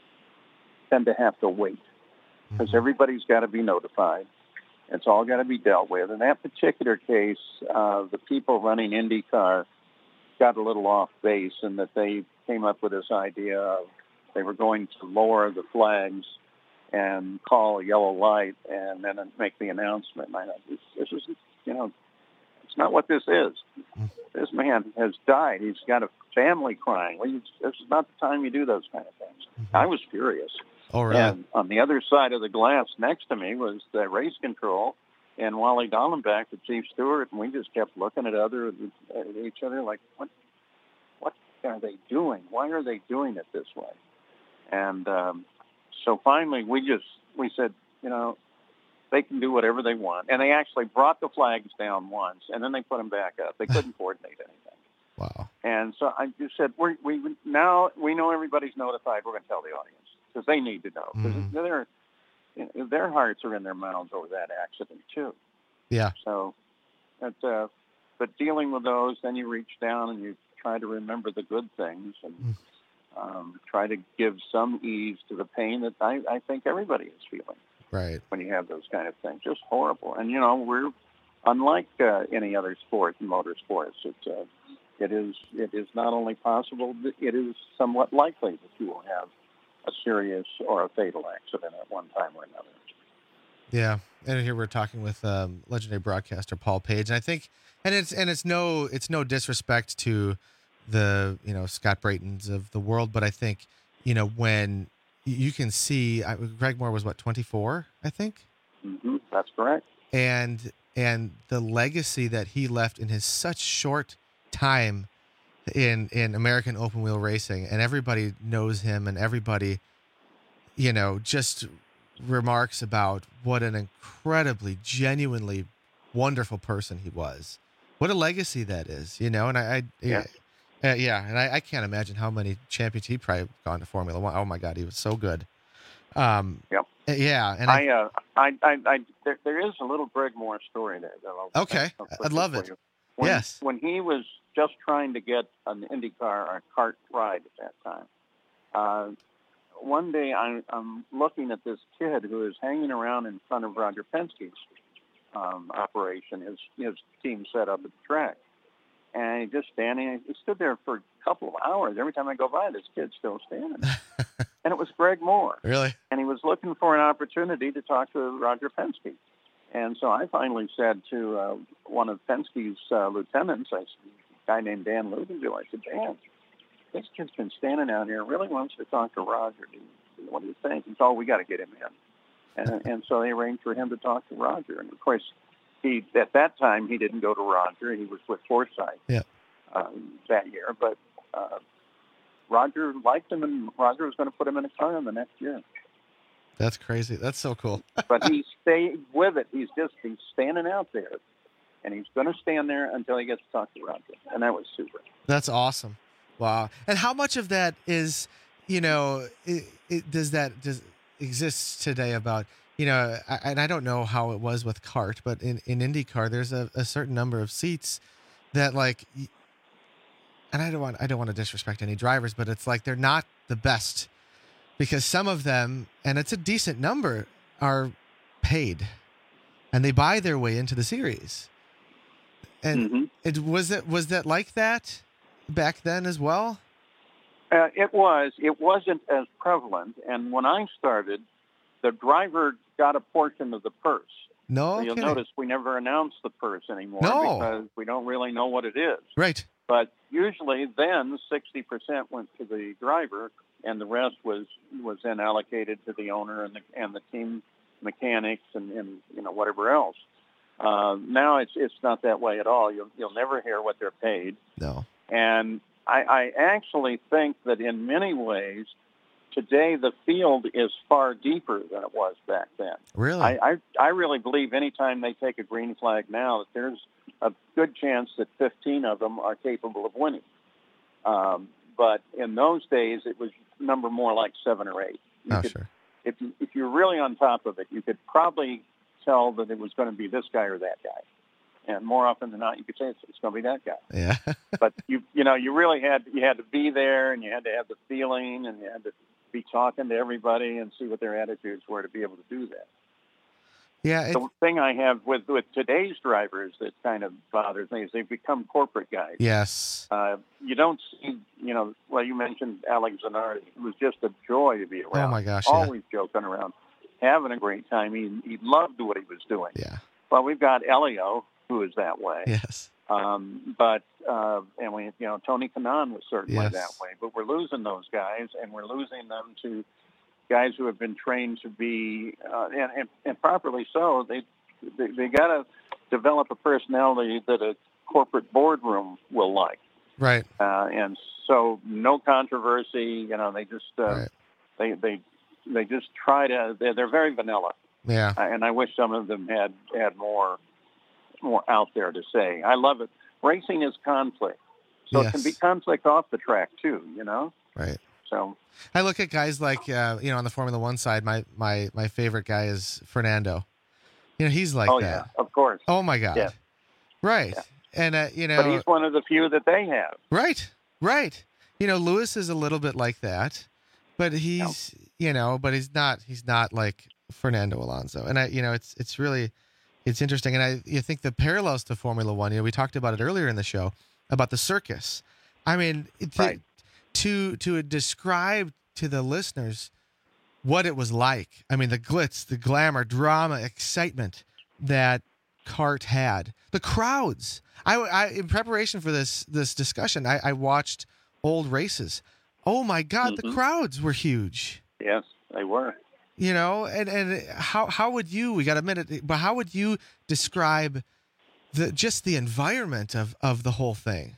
then to have to wait, because mm-hmm. everybody's got to be notified. It's all got to be dealt with. In that particular case, uh, the people running IndyCar got a little off base in that they came up with this idea of they were going to lower the flags and call a yellow light and then make the announcement. And I thought, this, this is, you know, it's not what this is. This man has died. He's got a family crying. Well, you, this is not the time you do those kind of things. Mm-hmm. I was furious. All right. And on the other side of the glass next to me was the race control and Wally Dallenbach, the chief steward, and we just kept looking at other at each other like, what, what are they doing? Why are they doing it this way? And um, so finally, we just we said, you know, they can do whatever they want, and they actually brought the flags down once, and then they put them back up. They couldn't coordinate anything. Wow. And so I just said, we're, we now we know everybody's notified. We're going to tell the audience because they need to know. Because Mhm. their you know, their hearts are in their mouths over that accident too. Yeah. So, but uh, but dealing with those, then you reach down and you try to remember the good things and um, try to give some ease to the pain that I, I think everybody is feeling. Right. When you have those kind of things, just horrible. And you know, we're unlike uh, any other sport in motorsports. It's uh, it is it is not only possible, but it is somewhat likely that you will have a serious or a fatal accident at one time or another. Yeah, and here we're talking with um, legendary broadcaster Paul Page, and I think, and it's and it's no it's no disrespect to the you know Scott Braytons of the world, but I think you know when you can see I, Greg Moore was what twenty-four, I think. Mm-hmm, that's correct. And and the legacy that he left in his such short time in in American open wheel racing, and everybody knows him, and everybody, you know, just remarks about what an incredibly, genuinely wonderful person he was. What a legacy that is, you know. And I, I yeah, uh, yeah, and I, I can't imagine how many champions he probably gone to Formula One. Oh my God, he was so good. Um, yep. Yeah, and I, I, uh, I, I, I there, there is a little Greg Moore story there. That I'll, okay, I'll I'd love it. When, yes. When he was just trying to get an IndyCar or a kart ride at that time, uh, one day I, I'm looking at this kid who is hanging around in front of Roger Penske's um, operation, his his team set up at the track, and he just standing. He stood there for a couple of hours. Every time I go by, this kid's still standing. And it was Greg Moore. Really? And he was looking for an opportunity to talk to Roger Penske. And so I finally said to uh, one of Penske's uh, lieutenants, I said, a guy named Dan Ludenville, I said, Dan, this kid's been standing out here, really wants to talk to Roger. What do you think? He said, oh, we got to get him in. And, and so they arranged for him to talk to Roger. And, of course, he at that time, he didn't go to Roger. He was with Forsythe yeah. um, that year. But uh, Roger liked him, and Roger was going to put him in a car in the next year. That's crazy. That's so cool. But he stayed with it. He's just he's standing out there, and he's going to stand there until he gets to talk to Roger. And that was super. That's awesome. Wow. And how much of that is, you know, it, it, does that does exists today about, you know, I, and I don't know how it was with kart, but in, in IndyCar, there's a, a certain number of seats that like, and I don't want, I don't want to disrespect any drivers, but it's like, they're not the best because some of them, and it's a decent number, are paid and they buy their way into the series. And mm-hmm. it was it, was that like that back then as well? Uh, it was. It wasn't as prevalent. And when I started, the driver got a portion of the purse. No, so you'll kidding. notice we never announce the purse anymore no. because we don't really know what it is. Right. But usually then sixty percent went to the driver and the rest was, was then allocated to the owner and the, and the team mechanics and, and you know, whatever else. Uh, now it's it's not that way at all. You'll, you'll never hear what they're paid. No. And I, I actually think that in many ways, today the field is far deeper than it was back then. Really? I, I, I really believe anytime they take a green flag now that there's a good chance that fifteen of them are capable of winning. Um, but in those days, it was number more like seven or eight. You oh, could, sure. If, you, if you're really on top of it, you could probably tell that it was going to be this guy or that guy. And more often than not, you could say it's, it's going to be that guy. Yeah. But you, you know, you really had you had to be there, and you had to have the feeling, and you had to be talking to everybody and see what their attitudes were to be able to do that. Yeah. It's... The thing I have with with today's drivers that kind of bothers me is they've become corporate guys. Yes. Uh, you don't see, you know, well, you mentioned Alex Zanardi. It was just a joy to be around. Oh my gosh! Always yeah. joking around, having a great time. He he loved what he was doing. Yeah. Well, we've got Elio, who is that way. Yes. Um, but, uh, and we, you know, Tony Kanaan was certainly yes. that way, but we're losing those guys, and we're losing them to guys who have been trained to be, uh, and, and, and properly so. They, they, they got to develop a personality that a corporate boardroom will like. Right. Uh, and so no controversy, you know, they just, uh, right. they, they, they just try to, they're, they're very vanilla. Yeah. Uh, and I wish some of them had, had more, more out there to say. I love it. Racing is conflict. So Yes. it can be conflict off the track too, you know. Right. So I look at guys like uh, you know, on the Formula One side, my my my favorite guy is Fernando. You know, he's like oh that. yeah, of course. Oh my God. Yeah. Right. And uh, you know, But he's one of the few that they have. right, right. You know, Lewis is a little bit like that, but he's you know, but he's not he's not like Fernando Alonso. And I, you know, it's it's really it's interesting. And I you think the parallels to Formula One. You know, we talked about it earlier in the show about the circus. I mean, to Right. to to describe to the listeners what it was like. I mean, the glitz, the glamour, drama, excitement that kart had. The crowds. I, I in preparation for this this discussion, I, I watched old races. Oh my God, the Mhm. crowds were huge. Yes, they were. You know, and and how how would you? We got a minute, but how would you describe the just the environment of of the whole thing?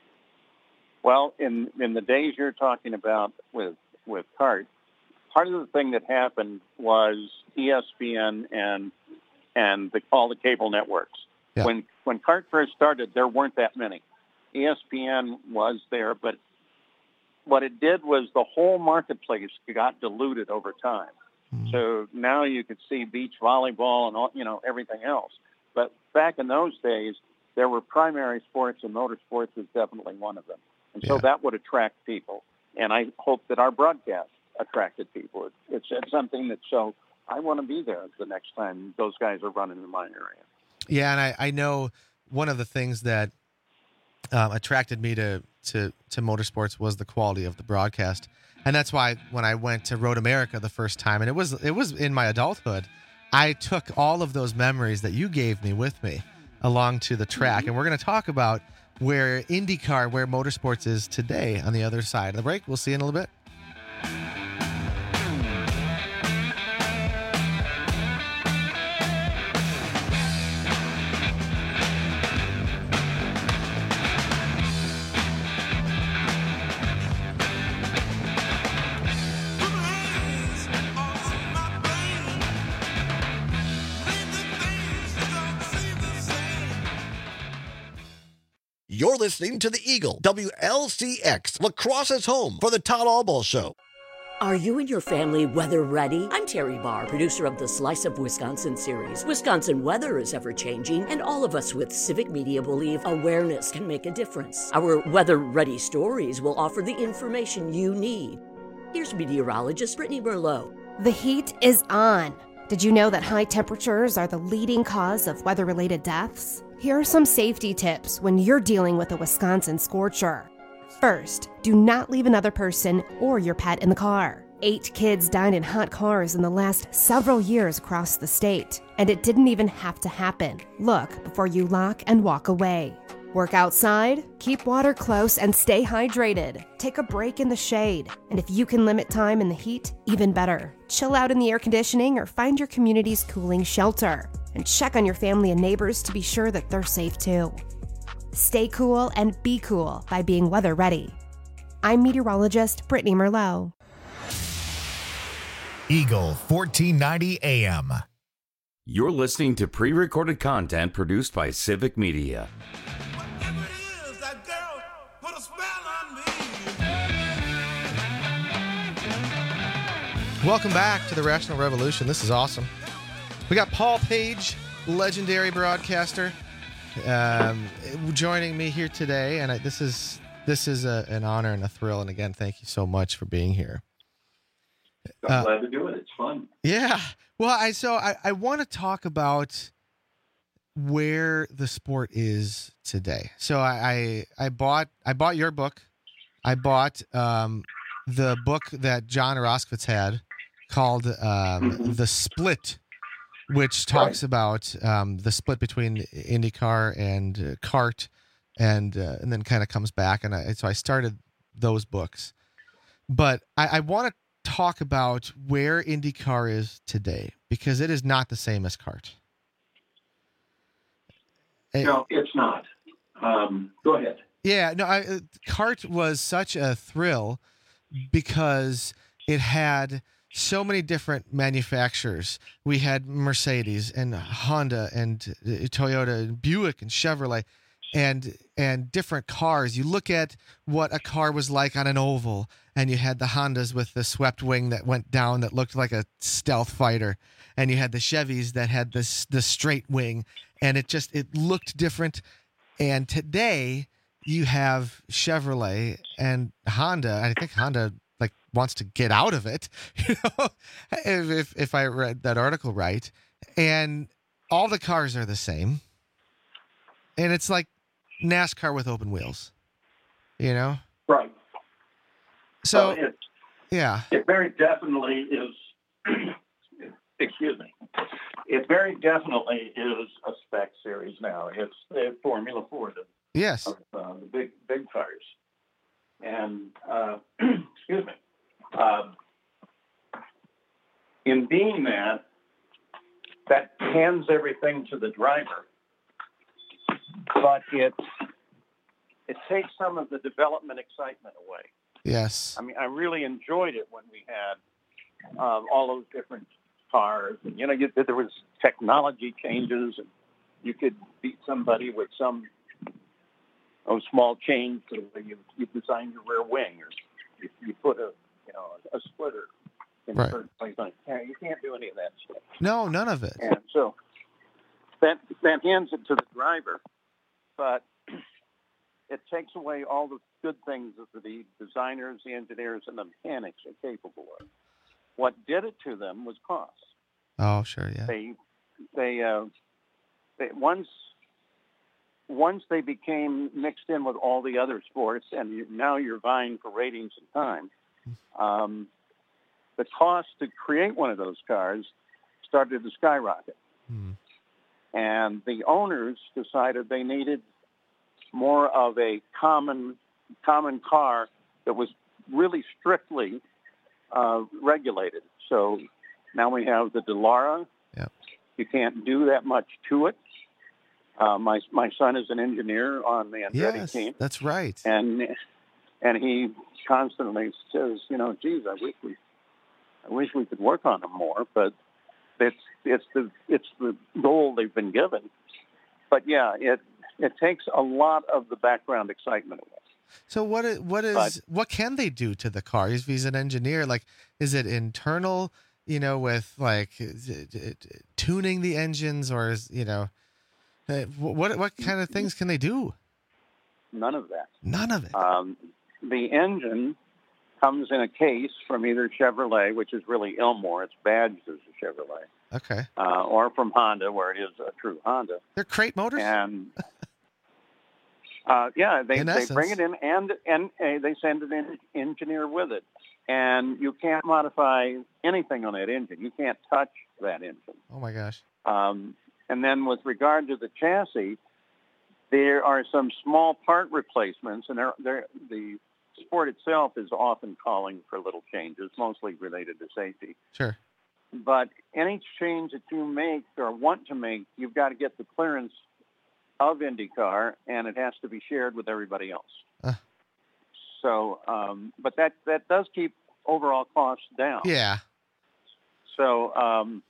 Well, in in the days you're talking about with with kart, part of the thing that happened was E S P N and and the, all the cable networks. Yeah. When when kart first started, there weren't that many. E S P N was there, but what it did was the whole marketplace got diluted over time. Mm. So now you could see beach volleyball and all, you know, everything else. But back in those days, there were primary sports, and motorsports was definitely one of them. And so Yeah. that would attract people. And I hope that our broadcast attracted people. It's, it's, it's something that, so I want to be there the next time those guys are running in my area. Yeah, and I, I know one of the things that um, attracted me to, to to motorsports was the quality of the broadcast, and that's why when I went to Road America the first time, and it was it was in my adulthood, I took all of those memories that you gave me with me along to the track, and we're going to talk about where IndyCar, where motorsports is today on the other side of the break. We'll see you in a little bit. You're listening to the Eagle, W L C X, La Crosse's home for the Todd Alball Show. Are you and your family weather ready? I'm Terry Barr, producer of the Slice of Wisconsin series. Wisconsin weather is ever changing, and all of us with Civic Media believe awareness can make a difference. Our weather ready stories will offer the information you need. Here's meteorologist Brittany Merlot. The heat is on. Did you know that high temperatures are the leading cause of weather-related deaths? Here are some safety tips when you're dealing with a Wisconsin scorcher. First, do not leave another person or your pet in the car. Eight kids died in hot cars in the last several years across the state, and it didn't even have to happen. Look before you lock and walk away. Work outside, keep water close, and stay hydrated. Take a break in the shade, and if you can limit time in the heat, even better. Chill out in the air conditioning or find your community's cooling shelter. And check on your family and neighbors to be sure that they're safe too. Stay cool and be cool by being weather ready. I'm meteorologist Brittany Merlot. Eagle fourteen ninety A M. You're listening to pre-recorded content produced by Civic Media. Welcome back to the Rational Revolution. This is awesome. We got Paul Page, legendary broadcaster, um, joining me here today, and I, this is this is a, an honor and a thrill. And again, thank you so much for being here. I'm Uh, glad to do it. It's fun. Yeah. Well, I so I, I want to talk about where the sport is today. So I, I I bought I bought your book. I bought um, the book that John Roskvitz had called um, The Split, which talks about um, the split between IndyCar and uh, kart, and uh, and then kind of comes back. And I, so I started those books, but I, I want to talk about where IndyCar is today, because it is not the same as kart. No, it's not. Um, go ahead. Yeah, no, I, uh, kart was such a thrill because it had so many different manufacturers. We had Mercedes and Honda and uh, Toyota and Buick and Chevrolet, and and different cars. You look at what a car was like on an oval, and you had the Hondas with the swept wing that went down that looked like a stealth fighter, and you had the Chevys that had this the straight wing, and it just it looked different. And today you have Chevrolet and Honda. I think Honda like wants to get out of it, you know, if, if if I read that article right. And all the cars are the same, and it's like NASCAR with open wheels, you know? Right. So, Well, it, yeah. it very definitely is, excuse me, it very definitely is a spec series now. It's the Formula Ford of, Yes. of uh, the big, big cars. And, uh, excuse me, um, in being that, that hands everything to the driver, but it it takes some of the development excitement away. Yes. I mean, I really enjoyed it when we had um, all those different cars, and you know, you, there was technology changes, and you could beat somebody with some oh small change to the way you you design your rear wing, or you, you put a you know a splitter in Right. a certain place. On it. Yeah, you can't do any of that stuff. No, none of it. And so that that hands it to the driver, but it takes away all the good things that the designers, the engineers, and the mechanics are capable of. What did it to them was cost. Oh, sure, yeah. They they, uh, they once once they became mixed in with all the other sports, and you, now you're vying for ratings and time. Um, the cost to create one of those cars started to skyrocket. Hmm. And the owners decided they needed more of a common common car that was really strictly uh, regulated. So now we have the Delara. Yep. You can't do that much to it. Uh, my my son is an engineer on the Andretti Yes, team, that's right. and and he constantly says, you know, geez, I wish we I wish we could work on them more, but it's it's the it's the goal they've been given. But yeah, it it takes a lot of the background excitement away. So what is, what is But- what can they do to the car? If he's an engineer, like, is it internal, you know, with like is it, it, tuning the engines, or is, you know, uh, what what kind of things can they do? None of that. None of it. Um, the engine comes in a case from either Chevrolet, which is really Ilmor, it's badged as a Chevrolet, Okay. uh, or from Honda, where it is a true Honda. They're crate motors? And uh, yeah, they, In they bring essence. it in, and and uh, they send an en- engineer with it. And you can't modify anything on that engine. You can't touch that engine. Oh my gosh. Um, and then with regard to the chassis, there are some small part replacements, and they're, they're, the sport itself is often calling for little changes, mostly related to safety. Sure. But any change that you make or want to make, you've got to get the clearance of IndyCar, and it has to be shared with everybody else. Uh. So, um, but that, that does keep overall costs down. Yeah. So um,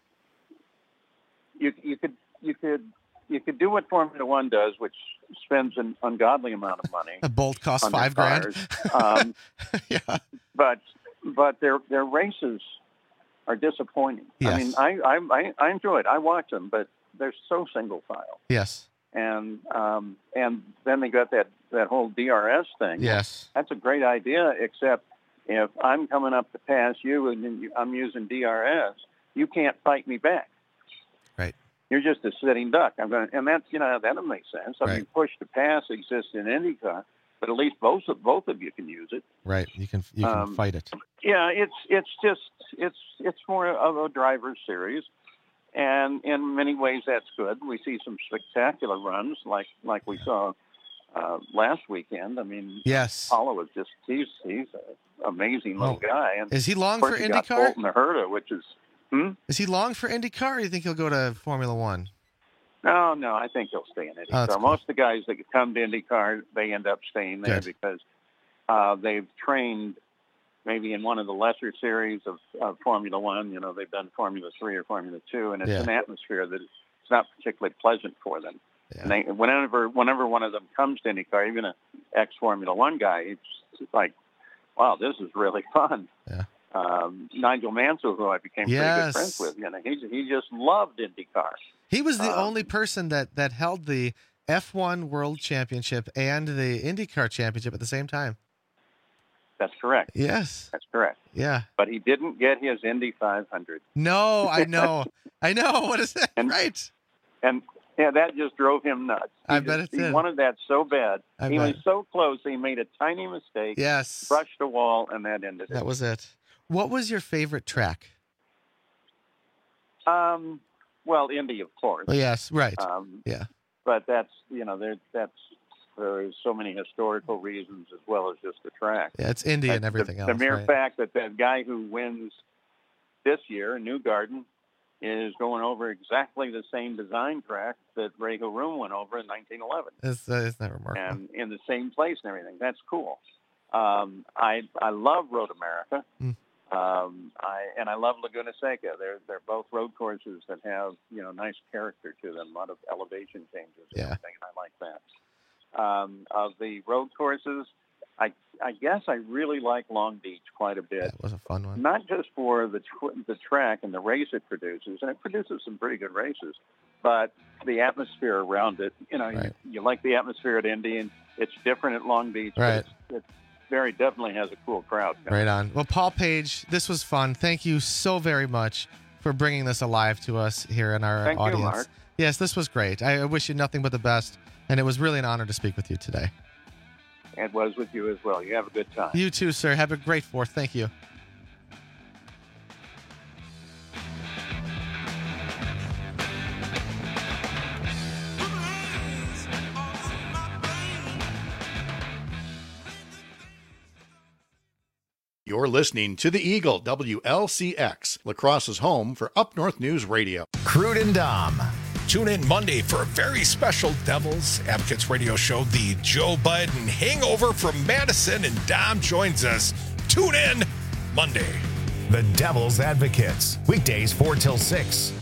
you you could you could you could do what Formula One does, which spends an ungodly amount of money. A bolt costs on their five grand. cars. um, Yeah. But but their their races are disappointing. I Yes. mean, I, I I I enjoy it. I watch them, but they're so single file. Yes. And um, and then they got that, that whole D R S thing. Yes. That's a great idea, except if I'm coming up to pass you and then you- I'm using D R S, you can't fight me back. Right. You're just a sitting duck. I'm going, and that's, you know, that'll make sense. I mean, Right. push to pass exists in IndyCar, but at least both of both of you can use it. Right. You can you can Um, fight it. Yeah, it's it's just it's it's more of a driver's series, and in many ways that's good. We see some spectacular runs like like we saw uh, last weekend. I mean, Yes. Paulo is just he's he's an amazing little Oh. guy. And Is he long of course for he got IndyCar? Colton Herta, which is hmm? Is he long for IndyCar, or do you think he'll go to Formula One? No, no, I think he'll stay in Oh, IndyCar. that's cool. Most of the guys that come to IndyCar, they end up staying there Good. because uh, they've trained maybe in one of the lesser series of, of Formula One. You know, they've done Formula Three or Formula Two, and it's Yeah. an atmosphere that is not particularly pleasant for them. Yeah. And they, whenever whenever one of them comes to IndyCar, even an ex-Formula One guy, it's, it's like, wow, this is really fun. Yeah. Um, Nigel Mansell, who I became pretty Yes. good friends with, you know, he he just loved IndyCar. He was the Um, only person that, that held the F one World Championship and the IndyCar Championship at the same time. That's correct. Yes. That's correct. Yeah. But he didn't get his Indy five hundred. No, I know. I know. What is that? And, right. And yeah, that just drove him nuts. He I just, bet it He did. wanted that so bad. I he bet. was so close. He made a tiny mistake. Yes. Brushed a wall, and that ended it. That was it. What was your favorite track? Um, well, Indy, of course. Oh, yes, right. Um, yeah. But that's, you know, there that's there's so many historical reasons as well as just the track. Yeah, it's Indy and Uh, everything the, else. The mere right? fact that that guy who wins this year, Newgarden, is going over exactly the same design track that Ray Haroon went over in nineteen eleven. It's, uh, isn't that remarkable? And in the same place and everything. That's cool. Um, I I love Road America. Mm. Um, I and I love Laguna Seca. They're they're both road courses that have, you know, nice character to them, a lot of elevation changes and Yeah. everything, and I like that. Um, of the road courses, I I guess I really like Long Beach quite a bit. That was a fun one. Not just for the tr- the track and the race it produces, and it produces some pretty good races, but the atmosphere around it. You know, Right. you, you like the atmosphere at Indy, and it's different at Long Beach. but Right. It's, it's very definitely has a cool crowd. Right on. Well, Paul Page, this was fun. Thank you so very much for bringing this alive to us here in our Thank you, audience. Mark. Yes, this was great. I I wish you nothing but the best, and it was really an honor to speak with you today. And was with you as well. You have a good time. You too, sir. Have a great fourth. Thank you. You're listening to the Eagle, W L C X, La Crosse's home for Up North News Radio. Crude and Dom. Tune in Monday for a very special Devils Advocates radio show, the Joe Biden Hangover from Madison, and Dom joins us. Tune in Monday. The Devil's Advocates. Weekdays four till six.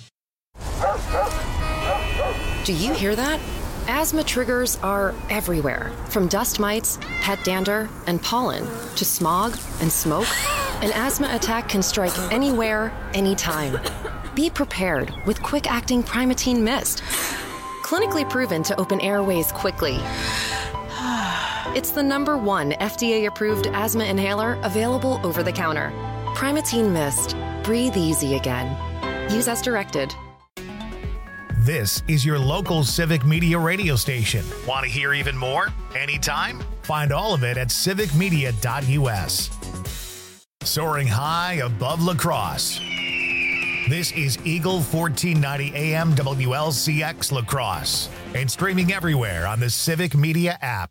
Do you hear that? Asthma triggers are everywhere, from dust mites, pet dander, and pollen, to smog and smoke. An asthma attack can strike anywhere, anytime. Be prepared with quick-acting Primatene Mist. Clinically proven to open airways quickly. It's the number one F D A-approved asthma inhaler available over the counter. Primatene Mist. Breathe easy again. Use as directed. This is your local Civic Media radio station. Want to hear even more? Anytime? Find all of it at civic media dot U S. Soaring high above La Crosse. This is Eagle fourteen ninety A M W L C X La Crosse and streaming everywhere on the Civic Media app.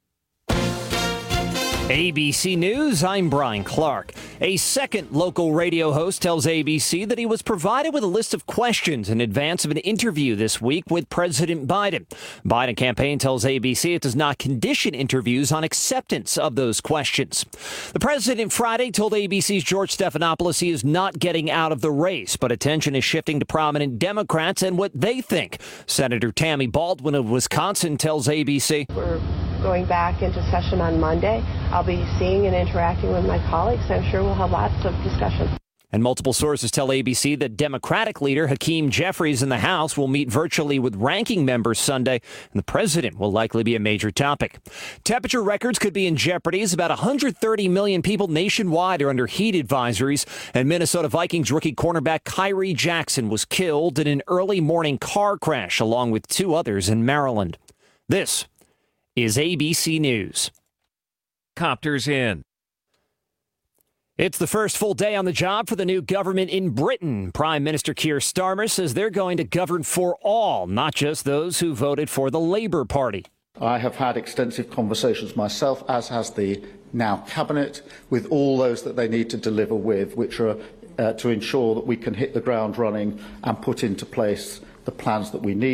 A B C News, I'm Brian Clark. A second local radio host tells A B C that he was provided with a list of questions in advance of an interview this week with President Biden. Biden campaign tells A B C it does not condition interviews on acceptance of those questions. The president Friday told A B C's George Stephanopoulos he is not getting out of the race, but attention is shifting to prominent Democrats and what they think. Senator Tammy Baldwin of Wisconsin tells A B C. We're going back into session on Monday. I'll be seeing and interacting with my colleagues. I'm sure we'll have lots of discussion. And multiple sources tell A B C that Democratic leader Hakeem Jeffries in the House will meet virtually with ranking members Sunday, and the president will likely be a major topic. Temperature records could be in jeopardy as about one hundred thirty million people nationwide are under heat advisories, and Minnesota Vikings rookie cornerback Kyrie Jackson was killed in an early morning car crash along with two others in Maryland. This is A B C News. Copters in. It's the first full day on the job for the new government in Britain. Prime Minister Keir Starmer says they're going to govern for all, not just those who voted for the Labour Party. I have had extensive conversations myself, as has the now Cabinet, with all those that they need to deliver with, which are uh, to ensure that we can hit the ground running and put into place the plans that we need.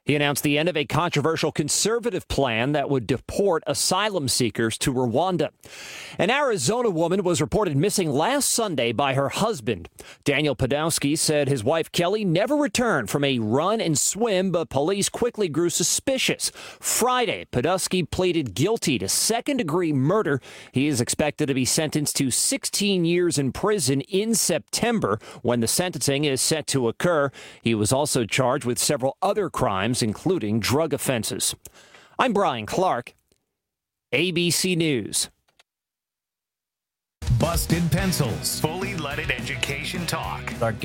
He announced the end of a controversial conservative plan that would deport asylum seekers to Rwanda. An Arizona woman was reported missing last Sunday by her husband. Daniel Podolsky said his wife Kelly never returned from a run and swim, but police quickly grew suspicious. Friday, Podolsky pleaded guilty to second-degree murder. He is expected to be sentenced to sixteen years in prison in September, when the sentencing is set to occur. He was also charged with several other crimes, including drug offenses. I'm Brian Clark, A B C News. Busted Pencils, fully leaded education talk. Our